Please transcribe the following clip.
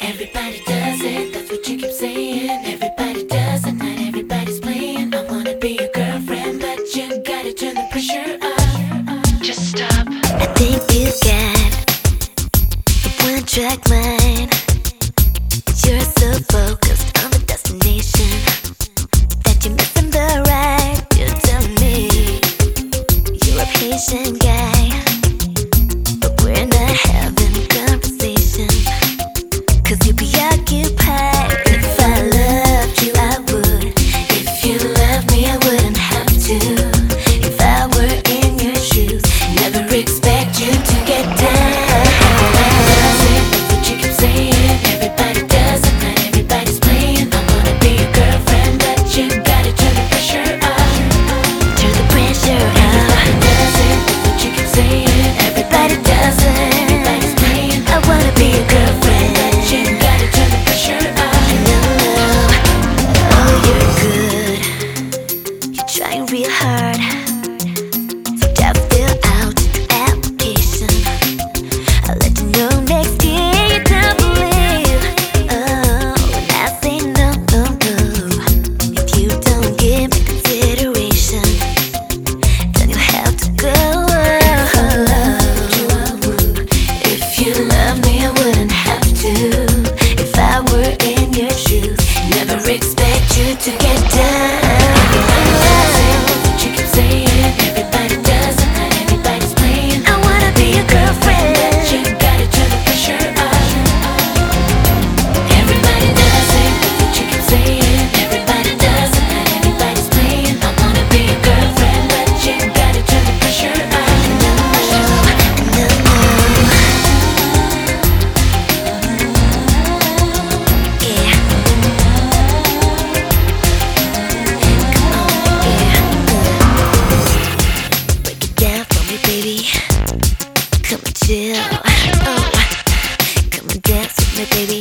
Everybody does it, that's what you keep saying. Everybody does it, not everybody's playing. I wanna be your girlfriend, but you gotta turn the pressure up. Just stop. I think you got a one-track mind. You're so focused on the destination that you're missing the ride. You tell me you're a patient guy, but we're not having a conversation, 'cause you're preoccupied. If I loved you, I would. If you loved me, I wouldn't have to. If I were in your shoes, never expect you to get down. Trying real hard, so just fill out the application. I'll let you know next year you don't believe. Oh, when I say no, no, no. If you don't give me consideration, then you'll have to go. If you love me, I wouldn't have to. If I were in your shoes, never expect you to get down. Baby, come and chill. Oh, come and dance with me, baby.